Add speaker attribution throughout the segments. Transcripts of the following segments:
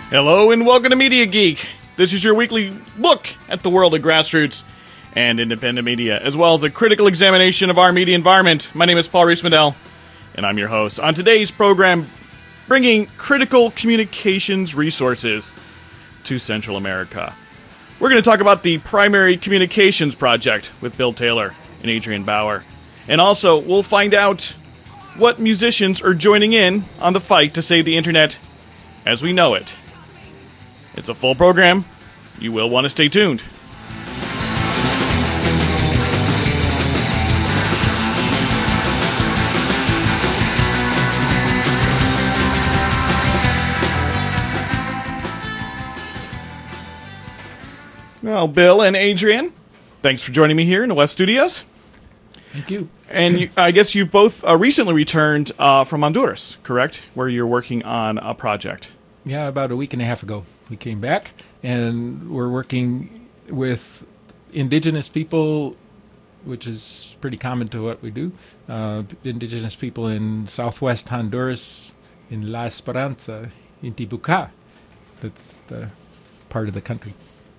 Speaker 1: Hello and welcome to Media Geek. This is your weekly look at the world of grassroots and independent media, as well as a critical examination of our media environment. My name is Paul Rees-Mandel, and I'm your host. On today's program, bringing critical communications resources to Central America. We're going to talk about the Primary Communications Project with Bill Taylor and Adrian Bauer. And also, we'll find out what musicians are joining in on the fight to save the internet as we know it. It's a full program. You will want to stay tuned. Well, Bill and Adrian, thanks for joining me here in the West Studios.
Speaker 2: Thank you.
Speaker 1: And I guess you've both recently returned from Honduras, correct? Where you're working on a project.
Speaker 2: Yeah, about a week and a half ago. We came back, and we're working with indigenous people, which is pretty common to what we do. Indigenous people in southwest Honduras, in La Esperanza, in Tibuca. That's the part of the country.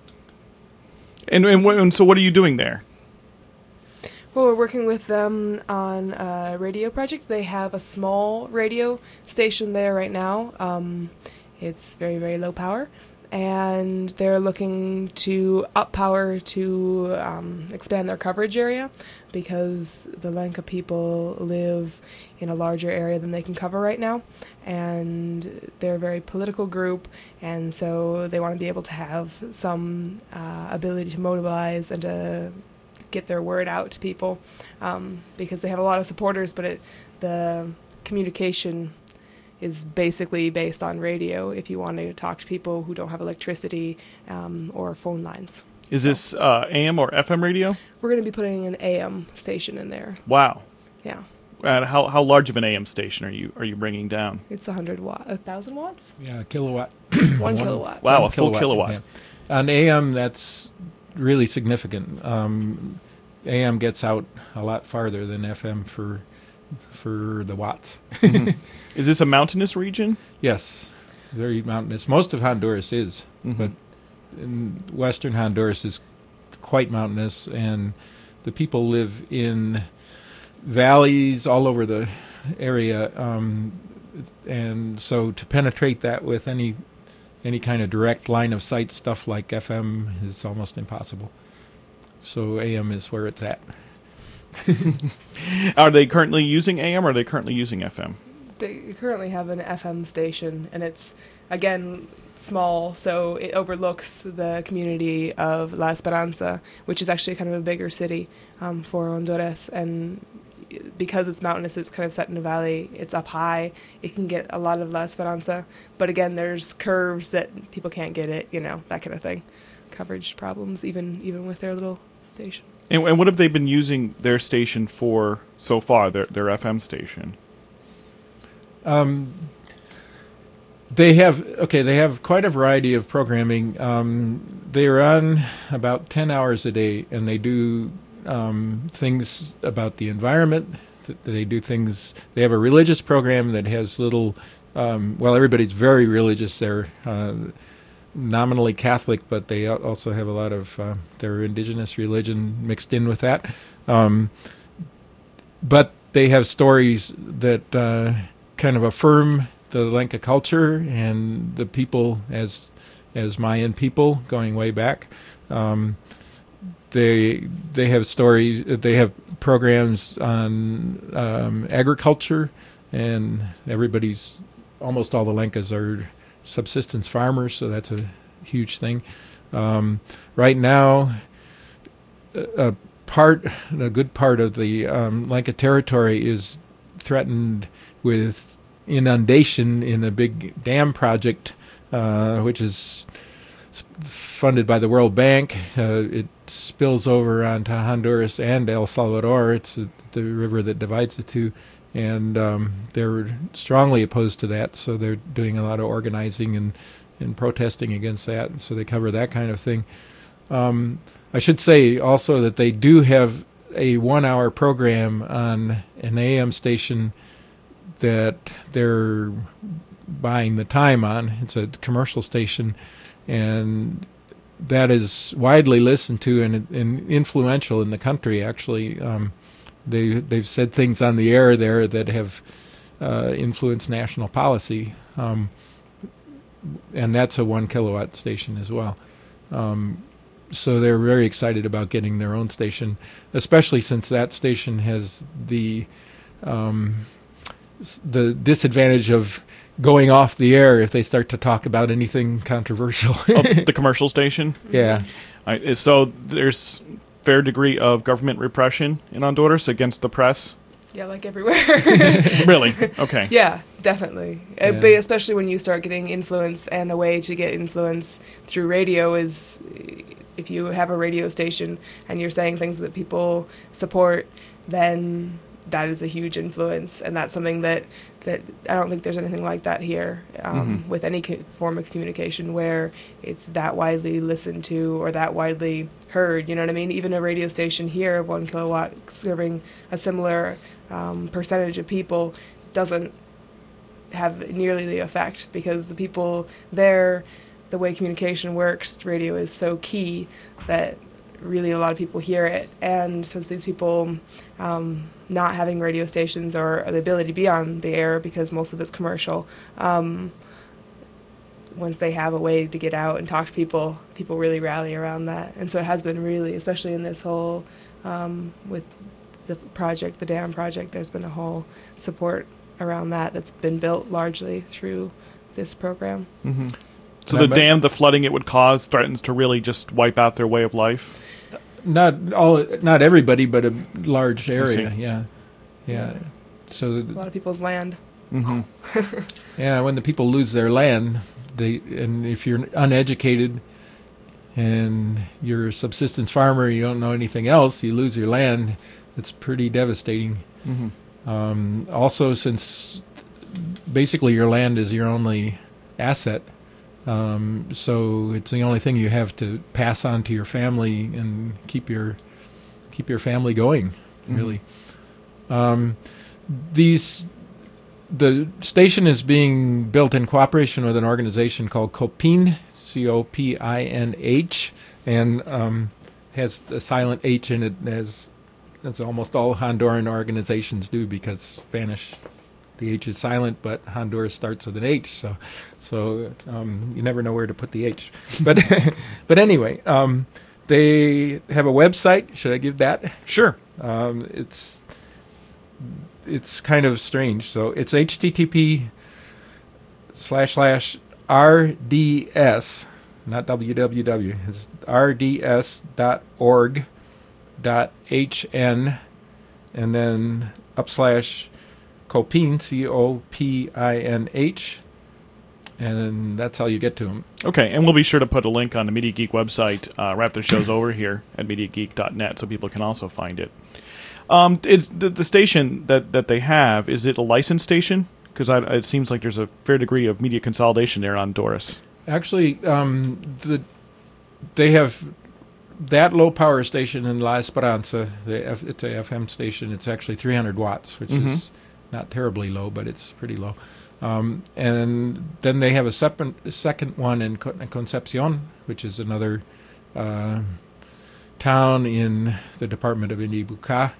Speaker 1: And so what are you doing there?
Speaker 3: Well, we're working with them on a radio project. They have a small radio station there right now. It's very, very low power, and they're looking to up power to expand their coverage area because the Lenca people live in a larger area than they can cover right now, and they're a very political group, and so they want to be able to have some ability to mobilize and to get their word out to people because they have a lot of supporters, but the communication is basically based on radio if you want to talk to people who don't have electricity or phone lines.
Speaker 1: Is this AM or FM radio?
Speaker 3: We're going to be putting an AM station in there.
Speaker 1: Wow.
Speaker 3: Yeah.
Speaker 1: How large of an AM station are you bringing down?
Speaker 3: It's 1,000 watts?
Speaker 2: Yeah, kilowatt.
Speaker 3: 1 kilowatt.
Speaker 1: Wow, a full kilowatt.
Speaker 2: Yeah. On AM, that's really significant. AM gets out a lot farther than FM for the watts.
Speaker 1: Mm-hmm. Is this a mountainous region?
Speaker 2: Yes, very mountainous. Most of Honduras is, but in western Honduras is quite mountainous, and the people live in valleys all over the area, and so to penetrate that with any kind of direct line of sight stuff like FM is almost impossible. So AM is where it's at.
Speaker 1: Are they currently using AM or are they currently using FM?
Speaker 3: They currently have an FM station, and it's, again, small, so it overlooks the community of La Esperanza, which is actually kind of a bigger city for Honduras, and because it's mountainous, it's kind of set in a valley, it's up high, it can get a lot of La Esperanza, but again, there's curves that people can't get it, that kind of thing. Coverage problems, even with their little station.
Speaker 1: And what have they been using their station for so far, their FM station?
Speaker 2: They have quite a variety of programming. They're on about 10 hours a day, and they do things about the environment. They do things. They have a religious program that has little. Everybody's very religious there. Nominally Catholic, but they also have a lot of their indigenous religion mixed in with that. But they have stories that kind of affirm the Lenca culture and the people as Mayan people going way back. They have stories. They have programs on agriculture, and almost all the Lencas are subsistence farmers, so that's a huge thing. Right now, a good part of the Lenca territory is threatened with inundation in a big dam project, which is funded by the World Bank. It spills over onto Honduras and El Salvador. It's the river that divides the two. And they're strongly opposed to that, so they're doing a lot of organizing and protesting against that, so they cover that kind of thing. I should say also that they do have a 1-hour program on an AM station that they're buying the time on. It's a commercial station, and that is widely listened to and influential in the country. Actually, they've said things on the air there that have influenced national policy, and that's a 1 kilowatt station as well. So they're very excited about getting their own station, especially since that station has the disadvantage of going off the air if they start to talk about anything controversial.
Speaker 1: The commercial station?
Speaker 2: Yeah.
Speaker 1: So there's fair degree of government repression in Honduras against the press?
Speaker 3: Yeah, like everywhere.
Speaker 1: Really? Okay.
Speaker 3: Yeah, definitely.
Speaker 2: Yeah.
Speaker 3: But especially when you start getting influence, and a way to get influence through radio is if you have a radio station and you're saying things that people support, then that is a huge influence, and that's something that I don't think there's anything like that here with any form of communication where it's that widely listened to or that widely heard. You know what I mean? Even a radio station here of 1 kilowatt serving a similar percentage of people doesn't have nearly the effect, because the people there, the way communication works, radio is so key that really a lot of people hear it. And since these people not having radio stations or the ability to be on the air because most of it's commercial, once they have a way to get out and talk to people, people really rally around that. And so it has been really, especially in this whole, with the project, the dam project, there's been a whole support around that's been built largely through this program.
Speaker 1: Mm-hmm. So the dam, the flooding it would cause, threatens to really just wipe out their way of life?
Speaker 2: Not everybody, but a large area. Yeah. So
Speaker 3: a lot of people's land.
Speaker 1: Mm-hmm.
Speaker 2: Yeah, when the people lose their land, and if you're uneducated and you're a subsistence farmer, you don't know anything else, you lose your land. It's pretty devastating.
Speaker 1: Mm-hmm.
Speaker 2: Also, since basically your land is your only asset, so it's the only thing you have to pass on to your family and keep your family going, really. The station is being built in cooperation with an organization called COPINH, COPINH, and has a silent H in it, as almost all Honduran organizations do, because Spanish, the H is silent, but Honduras starts with an H, so you never know where to put the H. But anyway, they have a website. Should I give that?
Speaker 1: Sure.
Speaker 2: It's kind of strange. So it's http:// RDS, not www. It's rds.org.hn, and then / COPINH, COPINH, and that's how you get to them.
Speaker 1: Okay, and we'll be sure to put a link on the Media Geek website right after the show's over here at MediaGeek.net, so people can also find it. It's the station that they have, is it a licensed station? Because it seems like there's a fair degree of media consolidation there on Honduras.
Speaker 2: Actually, they have that low power station in La Esperanza. It's a FM station. It's actually 300 watts, which is not terribly low, but it's pretty low. And then they have a second one in Concepcion, which is another town in the department of Indibucá.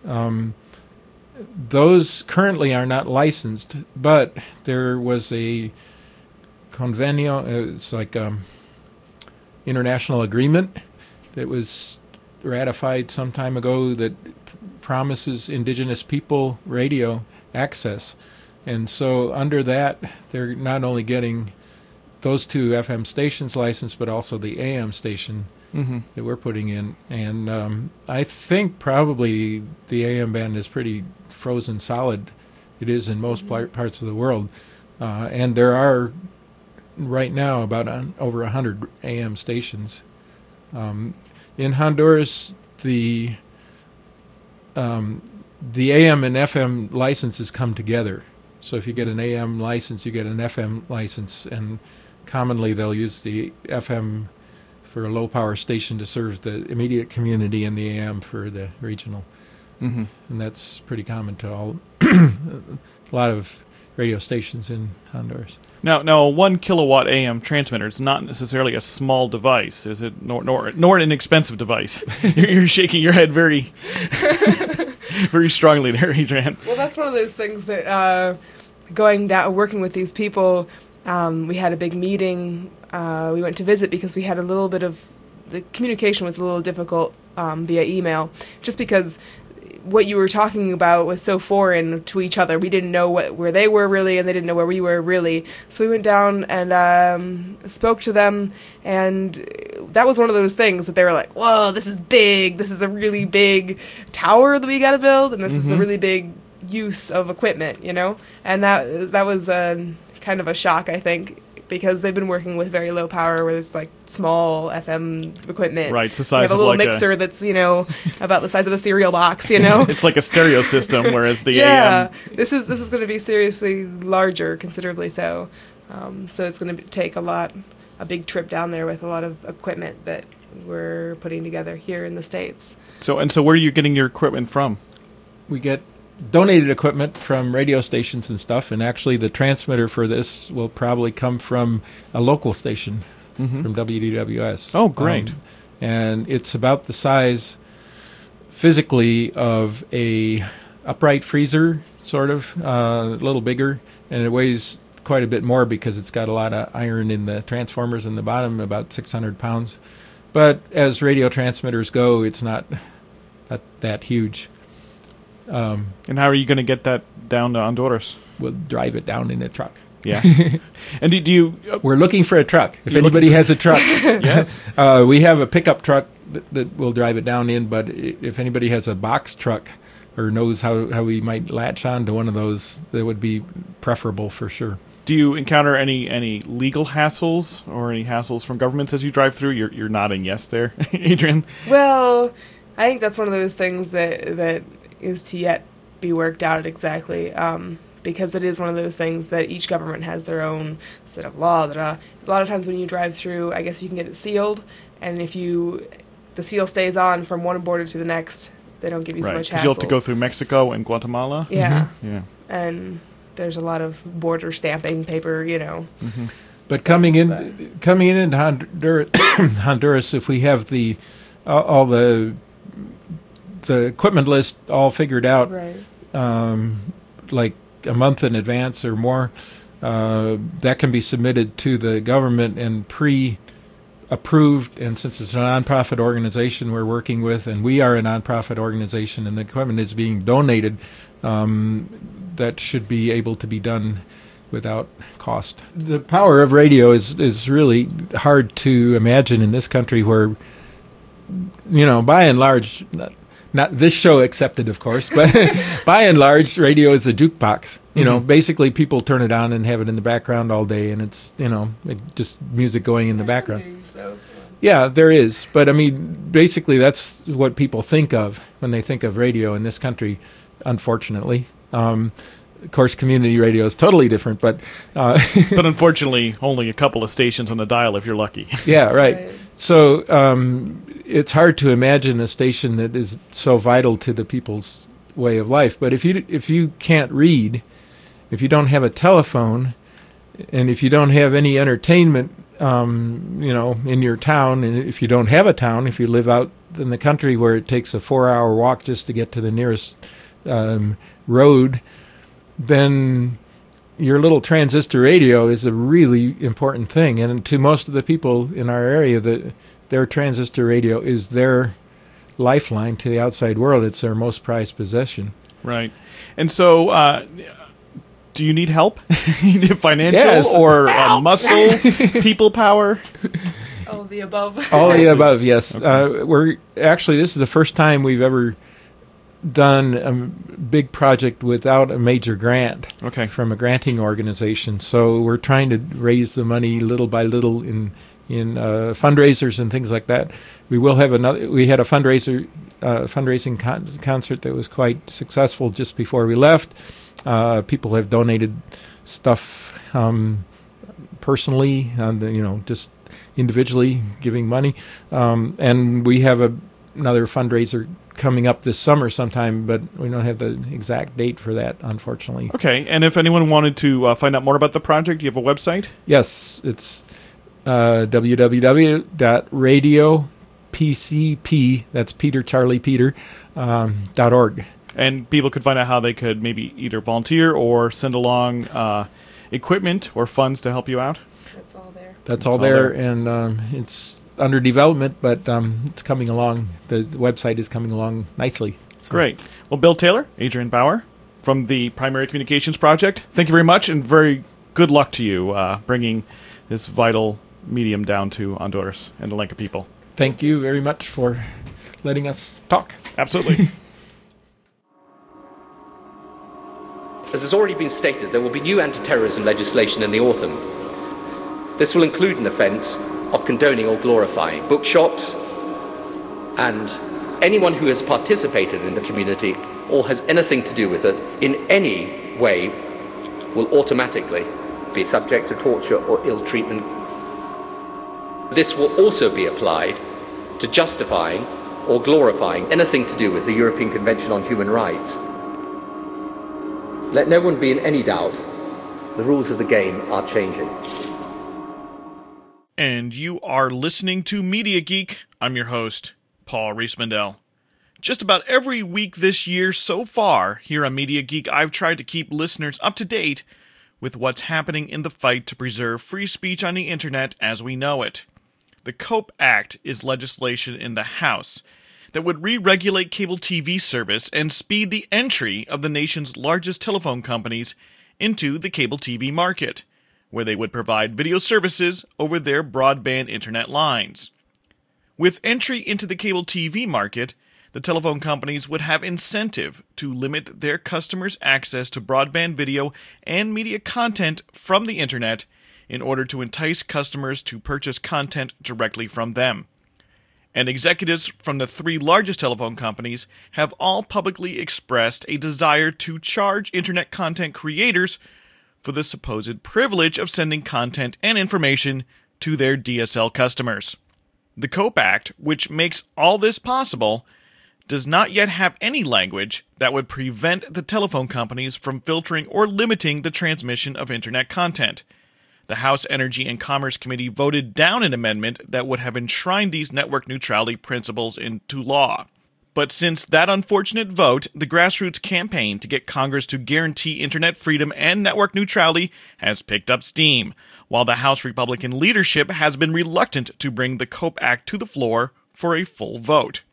Speaker 2: Those currently are not licensed, but there was a convenio, it's like international agreement that was ratified some time ago that promises indigenous people radio access. And so under that, they're not only getting those two FM stations licensed, but also the AM station that we're putting in. And I think probably the AM band is pretty frozen solid. It is in most parts of the world. And there are right now about over 100 AM stations. In Honduras, the AM and FM licenses come together. So if you get an AM license, you get an FM license, and commonly they'll use the FM for a low-power station to serve the immediate community and the AM for the regional. And that's pretty common to all. A lot of radio stations in Honduras.
Speaker 1: Now, a 1 kilowatt AM transmitter is not necessarily a small device, is it? Nor an inexpensive device. You're shaking your head very, very strongly there, Adrian.
Speaker 3: Well, that's one of those things that going down, working with these people, we had a big meeting. We went to visit because we had a little bit of the communication was a little difficult via email, just because what you were talking about was so foreign to each other. We didn't know where they were really, and they didn't know where we were really. So we went down and spoke to them, and that was one of those things that they were like, "Whoa, this is big. This is a really big tower that we got to build, and this is a really big use of equipment, you know." And that was kind of a shock, I think, because they've been working with very low power, where it's like small FM equipment.
Speaker 1: Right, it's the
Speaker 3: We
Speaker 1: size
Speaker 3: have a
Speaker 1: of
Speaker 3: little
Speaker 1: like
Speaker 3: mixer that's, you know, about the size of a cereal box, you know.
Speaker 1: It's like a stereo system, whereas the
Speaker 3: Yeah,
Speaker 1: AM...
Speaker 3: this is going to be seriously larger, considerably so. So it's going to take a big trip down there with a lot of equipment that we're putting together here in the States.
Speaker 1: So where are you getting your equipment from?
Speaker 2: We get donated equipment from radio stations and stuff, and actually the transmitter for this will probably come from a local station, from WDWS.
Speaker 1: Oh, great.
Speaker 2: And it's about the size physically of a upright freezer, sort of, a little bigger, and it weighs quite a bit more because it's got a lot of iron in the transformers in the bottom, about 600 pounds. But as radio transmitters go, it's not that huge.
Speaker 1: And how are you going to get that down to Honduras?
Speaker 2: We'll drive it down in a truck.
Speaker 1: Yeah. And do you...
Speaker 2: We're looking for a truck. If
Speaker 1: You're
Speaker 2: anybody has a truck,
Speaker 1: Yes.
Speaker 2: we have a pickup truck that will drive it down in. But if anybody has a box truck or knows how we might latch on to one of those, that would be preferable for sure.
Speaker 1: Do you encounter any legal hassles or any hassles from governments as you drive through? You're nodding yes there, Adrian.
Speaker 3: Well, I think that's one of those things that is to yet be worked out exactly, because it is one of those things that each government has their own set of law. A lot of times when you drive through, I guess you can get it sealed, and if the seal stays on from one border to the next, they don't give you so much hassle.
Speaker 1: Because you'll have to go through Mexico and Guatemala.
Speaker 3: Yeah.
Speaker 1: Yeah.
Speaker 3: And there's a lot of border stamping paper, you know.
Speaker 2: But coming in into Honduras, if we have all the equipment list all figured out,
Speaker 3: Right.
Speaker 2: Like a month in advance or more, that can be submitted to the government and pre-approved. And since it's a nonprofit organization we're working with, and we are a nonprofit organization, and the equipment is being donated, that should be able to be done without cost. The power of radio is really hard to imagine in this country, where, you know, by and large, not this show accepted, of course, but by and large, radio is a jukebox. You know, basically people turn it on and have it in the background all day, and it's, you know, just music going in the background. Yeah, there is. But, I mean, basically that's what people think of when they think of radio in this country, unfortunately. Of course, community radio is totally different, but...
Speaker 1: but unfortunately, only a couple of stations on the dial if you're lucky.
Speaker 2: Yeah, right. So it's hard to imagine a station that is so vital to the people's way of life. But if you can't read, if you don't have a telephone, and if you don't have any entertainment, you know, in your town, and if you don't have a town, if you live out in the country where it takes a 4-hour walk just to get to the nearest road, then your little transistor radio is a really important thing. And to most of the people in our area, their transistor radio is their lifeline to the outside world. It's their most prized possession.
Speaker 1: Right. And so, do you need help? You need financial
Speaker 2: Yes.
Speaker 1: or muscle, people power?
Speaker 3: All of the above.
Speaker 2: All of the above, yes.
Speaker 1: Okay.
Speaker 2: This is the first time we've ever done a big project without a major grant from a granting organization. So we're trying to raise the money little by little in fundraisers and things like that. We will have we had a fundraising concert that was quite successful just before we left. People have donated stuff personally, just individually giving money, and we have another fundraiser coming up this summer sometime, but we don't have the exact date for that, unfortunately.
Speaker 1: Okay, and if anyone wanted to find out more about the project, do you have a website?
Speaker 2: Yes, it's www.radiopcp, that's Peter Charlie Peter, .org.
Speaker 1: And people could find out how they could maybe either volunteer or send along equipment or funds to help you out?
Speaker 3: That's all there.
Speaker 2: That's all there, and it's under development, but it's coming along. The website is coming along nicely. So.
Speaker 1: Great. Well, Bill Taylor, Adrian Bauer from the Primary Communications Project, thank you very much, and very good luck to you bringing this vital medium down to Honduras and the Lenca people.
Speaker 2: Thank you very much for letting us talk.
Speaker 1: Absolutely.
Speaker 4: As has already been stated, there will be new anti-terrorism legislation in the autumn. This will include an offence of condoning or glorifying bookshops, and anyone who has participated in the community or has anything to do with it in any way will automatically be subject to torture or ill treatment. This will also be applied to justifying or glorifying anything to do with the European Convention on Human Rights. Let no one be in any doubt, the rules of the game are changing.
Speaker 1: And you are listening to Media Geek. I'm your host, Paul Reesmandel. Just about every week this year so far here on Media Geek, I've tried to keep listeners up to date with what's happening in the fight to preserve free speech on the internet as we know it. The COPE Act is legislation in the House that would re-regulate cable TV service and speed the entry of the nation's largest telephone companies into the cable TV market, where they would provide video services over their broadband internet lines. With entry into the cable TV market, the telephone companies would have incentive to limit their customers' access to broadband video and media content from the internet in order to entice customers to purchase content directly from them. And executives from the three largest telephone companies have all publicly expressed a desire to charge internet content creators for the supposed privilege of sending content and information to their DSL customers. The COPE Act, which makes all this possible, does not yet have any language that would prevent the telephone companies from filtering or limiting the transmission of internet content. The House Energy and Commerce Committee voted down an amendment that would have enshrined these network neutrality principles into law. But since that unfortunate vote, the grassroots campaign to get Congress to guarantee internet freedom and network neutrality has picked up steam, while the House Republican leadership has been reluctant to bring the COPE Act to the floor for a full vote.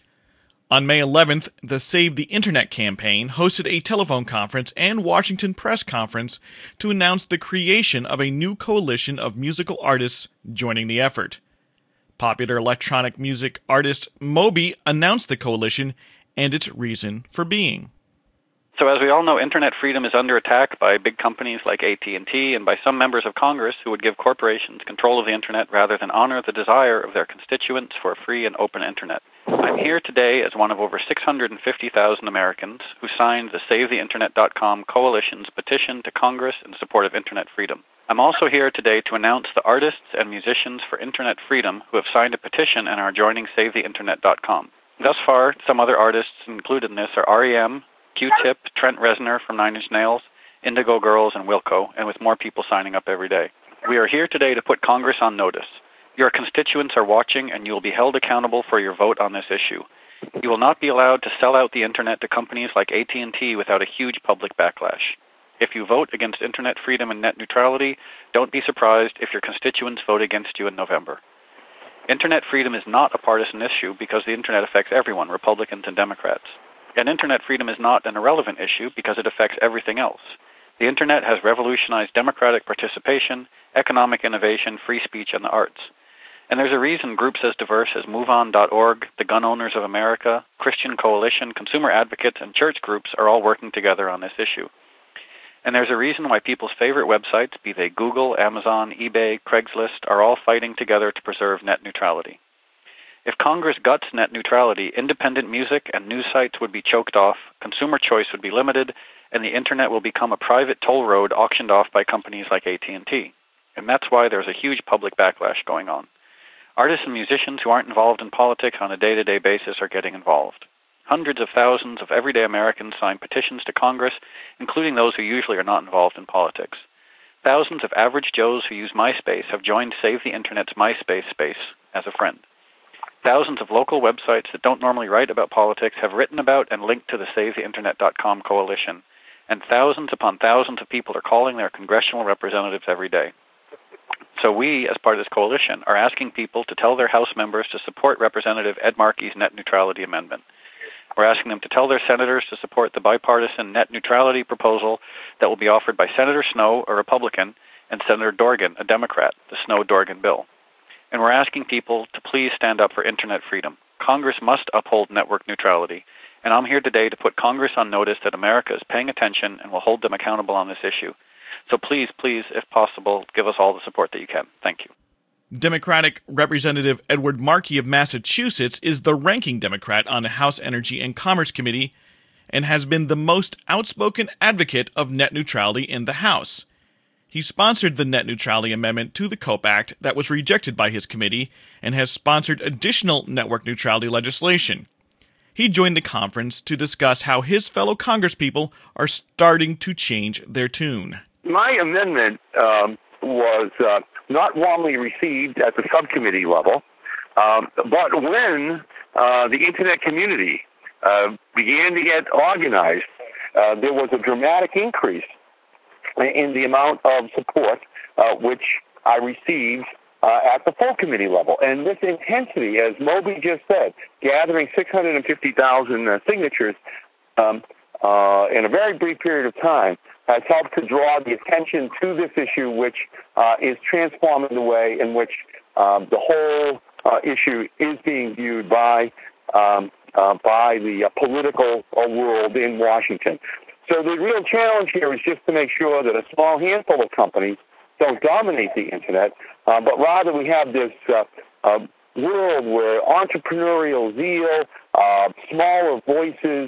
Speaker 1: On May 11th, the Save the Internet campaign hosted a telephone conference and Washington press conference to announce the creation of a new coalition of musical artists joining the effort. Popular electronic music artist Moby announced the coalition and its reason for being.
Speaker 5: So as we all know, internet freedom is under attack by big companies like AT&T and by some members of Congress who would give corporations control of the internet rather than honor the desire of their constituents for a free and open internet. I'm here today as one of over 650,000 Americans who signed the SaveTheInternet.com coalition's petition to Congress in support of internet freedom. I'm also here today to announce the artists and musicians for internet freedom who have signed a petition and are joining SaveTheInternet.com. Thus far, some other artists included in this are R.E.M., Q-Tip, Trent Reznor from Nine Inch Nails, Indigo Girls, and Wilco, and with more people signing up every day. We are here today to put Congress on notice. Your constituents are watching, and you will be held accountable for your vote on this issue. You will not be allowed to sell out the internet to companies like AT&T without a huge public backlash. If you vote against internet freedom and net neutrality, don't be surprised if your constituents vote against you in November. Internet freedom is not a partisan issue because the internet affects everyone, Republicans and Democrats. And internet freedom is not an irrelevant issue because it affects everything else. The internet has revolutionized democratic participation, economic innovation, free speech, and the arts. And there's a reason groups as diverse as MoveOn.org, the Gun Owners of America, Christian Coalition, consumer advocates, and church groups are all working together on this issue. And there's a reason why people's favorite websites, be they Google, Amazon, eBay, Craigslist, are all fighting together to preserve net neutrality. If Congress guts net neutrality, independent music and news sites would be choked off, consumer choice would be limited, and the internet will become a private toll road auctioned off by companies like AT&T. And that's why there's a huge public backlash going on. Artists and musicians who aren't involved in politics on a day-to-day basis are getting involved. Hundreds of thousands of everyday Americans sign petitions to Congress, including those who usually are not involved in politics. Thousands of average Joes who use MySpace have joined Save the Internet's MySpace space as a friend. Thousands of local websites that don't normally write about politics have written about and linked to the SaveTheInternet.com coalition. And thousands upon thousands of people are calling their congressional representatives every day. So we, as part of this coalition, are asking people to tell their House members to support Representative Ed Markey's net neutrality amendment. We're asking them to tell their senators to support the bipartisan net neutrality proposal that will be offered by Senator Snowe, a Republican, and Senator Dorgan, a Democrat, the Snowe-Dorgan bill. And we're asking people to please stand up for Internet freedom. Congress must uphold network neutrality. And I'm here today to put Congress on notice that America is paying attention and will hold them accountable on this issue. So please, if possible, give us all the support that you can. Thank you.
Speaker 1: Democratic Representative Edward Markey of Massachusetts is the ranking Democrat on the House Energy and Commerce Committee and has been the most outspoken advocate of net neutrality in the House. He sponsored the net neutrality amendment to the COPE Act that was rejected by his committee and has sponsored additional network neutrality legislation. He joined the conference to discuss how his fellow congresspeople are starting to change their tune.
Speaker 6: My amendment was not warmly received at the subcommittee level, but when the Internet community began to get organized, there was a dramatic increase in the amount of support which I received at the full committee level. And this intensity, as Moby just said, gathering 650,000 signatures in a very brief period of time, has helped to draw the attention to this issue, which is transforming the way in which the whole issue is being viewed by the political world in Washington. So the real challenge here is just to make sure that a small handful of companies don't dominate the Internet, but rather we have this world where entrepreneurial zeal, smaller voices,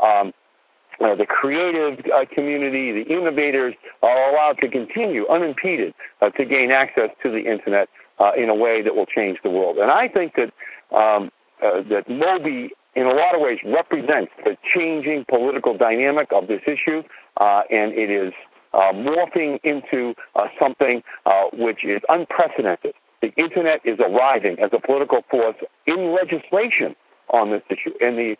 Speaker 6: the creative community, the innovators are allowed to continue unimpeded to gain access to the Internet in a way that will change the world. And I think that that Moby, in a lot of ways, represents the changing political dynamic of this issue, and it is morphing into something which is unprecedented. The Internet is arriving as a political force in legislation on this issue, and the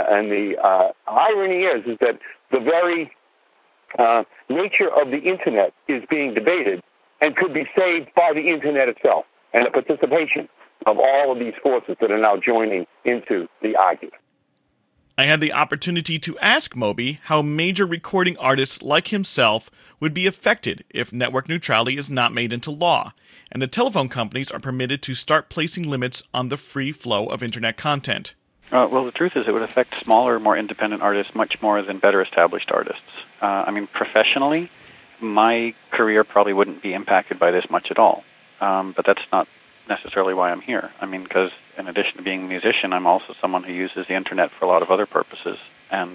Speaker 6: irony is that the very nature of the Internet is being debated and could be saved by the Internet itself and the participation of all of these forces that are now joining into the argument.
Speaker 1: I had the opportunity to ask Moby how major recording artists like himself would be affected if network neutrality is not made into law, and the telephone companies are permitted to start placing limits on the free flow of Internet content.
Speaker 5: Well, the truth is it would affect smaller, more independent artists much more than better established artists. Professionally, my career probably wouldn't be impacted by this much at all. But that's not necessarily why I'm here. Because in addition to being a musician, I'm also someone who uses the Internet for a lot of other purposes. And,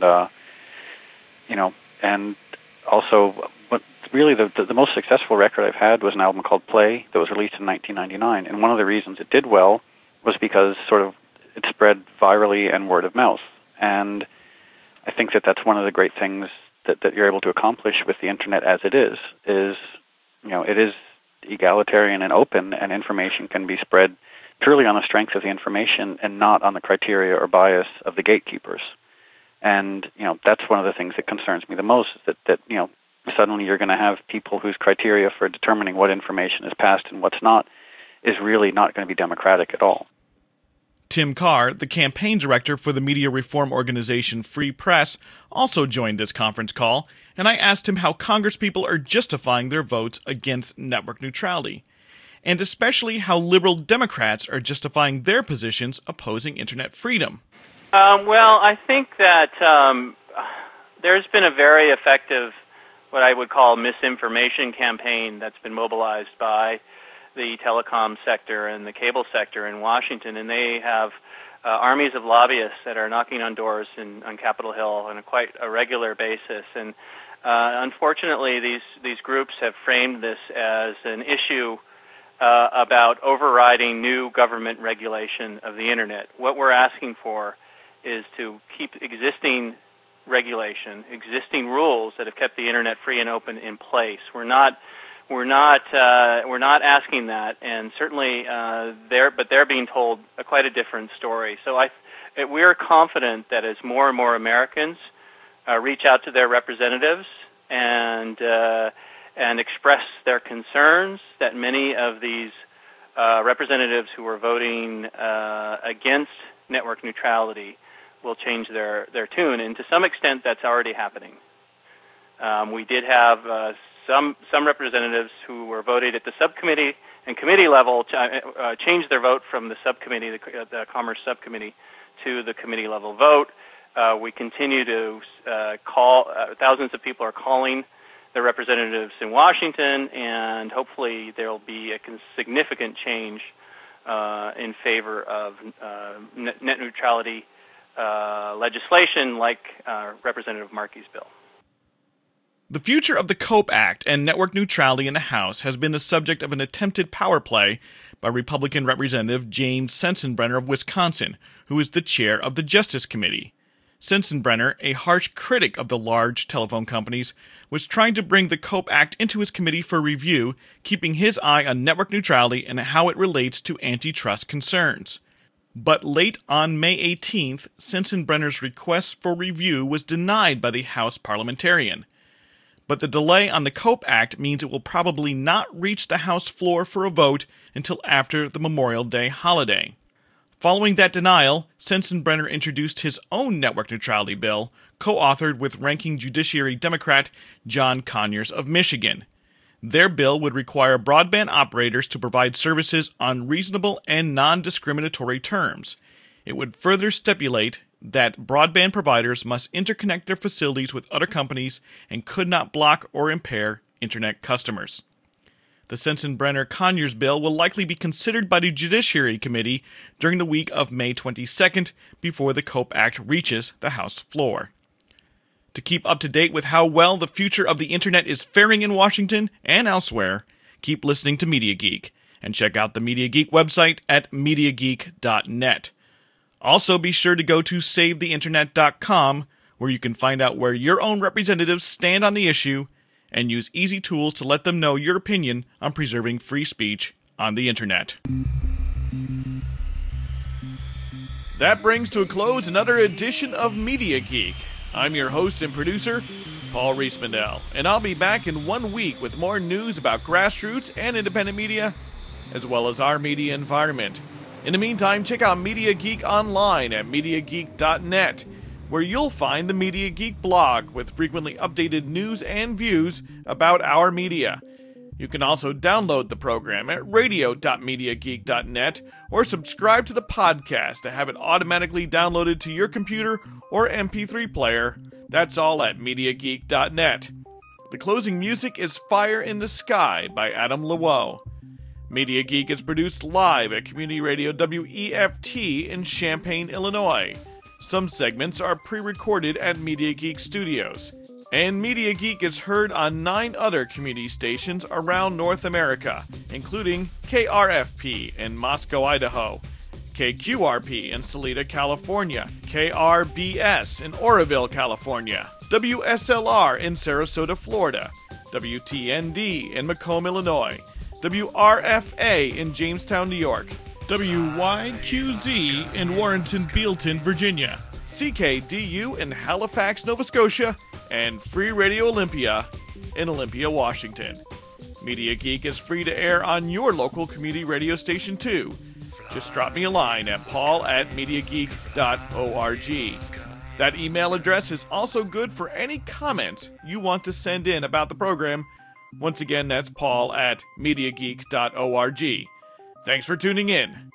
Speaker 5: and also, what really the most successful record I've had was an album called Play that was released in 1999. And one of the reasons it did well was because it spread virally and word of mouth. And I think that that's one of the great things that you're able to accomplish with the Internet as it is it is egalitarian and open, and information can be spread purely on the strength of the information and not on the criteria or bias of the gatekeepers. And, that's one of the things that concerns me the most, is that suddenly you're going to have people whose criteria for determining what information is passed and what's not is really not going to be democratic at all.
Speaker 1: Tim Carr, the campaign director for the media reform organization Free Press, also joined this conference call, and I asked him how congresspeople are justifying their votes against network neutrality, and especially how liberal Democrats are justifying their positions opposing Internet freedom.
Speaker 7: Well, I think that there's been a very effective, what I would call, misinformation campaign that's been mobilized by the telecom sector and the cable sector in Washington, and they have armies of lobbyists that are knocking on doors on Capitol Hill on quite a regular basis. And unfortunately, these groups have framed this as an issue about overriding new government regulation of the Internet. What we're asking for is to keep existing regulation, existing rules that have kept the Internet free and open in place. We're not asking that, and certainly they're being told quite a different story. So we're confident that as more and more Americans reach out to their representatives and express their concerns, that many of these representatives who are voting against network neutrality will change their tune, and to some extent that's already happening. We did have some representatives who were voted at the subcommittee and committee level changed their vote from the subcommittee, the Commerce Subcommittee, to the committee level vote. We continue to call, thousands of people are calling their representatives in Washington, and hopefully there will be a significant change in favor of net neutrality legislation like Representative Markey's bill.
Speaker 1: The future of the COPE Act and network neutrality in the House has been the subject of an attempted power play by Republican Representative James Sensenbrenner of Wisconsin, who is the chair of the Justice Committee. Sensenbrenner, a harsh critic of the large telephone companies, was trying to bring the COPE Act into his committee for review, keeping his eye on network neutrality and how it relates to antitrust concerns. But late on May 18th, Sensenbrenner's request for review was denied by the House parliamentarian. But the delay on the COPE Act means it will probably not reach the House floor for a vote until after the Memorial Day holiday. Following that denial, Sensenbrenner introduced his own network neutrality bill, co-authored with ranking Judiciary Democrat John Conyers of Michigan. Their bill would require broadband operators to provide services on reasonable and non-discriminatory terms. It would further stipulate that broadband providers must interconnect their facilities with other companies and could not block or impair Internet customers. The Sensenbrenner-Conyers bill will likely be considered by the Judiciary Committee during the week of May 22nd before the COPE Act reaches the House floor. To keep up to date with how well the future of the Internet is faring in Washington and elsewhere, keep listening to Media Geek, and check out the Media Geek website at MediaGeek.net. Also, be sure to go to SaveTheInternet.com, where you can find out where your own representatives stand on the issue, and use easy tools to let them know your opinion on preserving free speech on the Internet. That brings to a close another edition of Media Geek. I'm your host and producer, Paul Riismandel, and I'll be back in 1 week with more news about grassroots and independent media, as well as our media environment. In the meantime, check out Media Geek online at MediaGeek.net, where you'll find the Media Geek blog with frequently updated news and views about our media. You can also download the program at radio.MediaGeek.net or subscribe to the podcast to have it automatically downloaded to your computer or MP3 player. That's all at MediaGeek.net. The closing music is Fire in the Sky by Adam Lewoe. Media Geek is produced live at Community Radio WEFT in Champaign, Illinois. Some segments are pre-recorded at Media Geek Studios. And Media Geek is heard on 9 other community stations around North America, including KRFP in Moscow, Idaho, KQRP in Salida, California, KRBS in Oroville, California, WSLR in Sarasota, Florida, WTND in Macomb, Illinois, WRFA in Jamestown, New York, WYQZ in Warrenton, Bealton, Virginia, CKDU in Halifax, Nova Scotia, and Free Radio Olympia in Olympia, Washington. Media Geek is free to air on your local community radio station too. Just drop me a line at paul@MediaGeek.org. That email address is also good for any comments you want to send in about the program. Once again, that's paul@MediaGeek.org. Thanks for tuning in.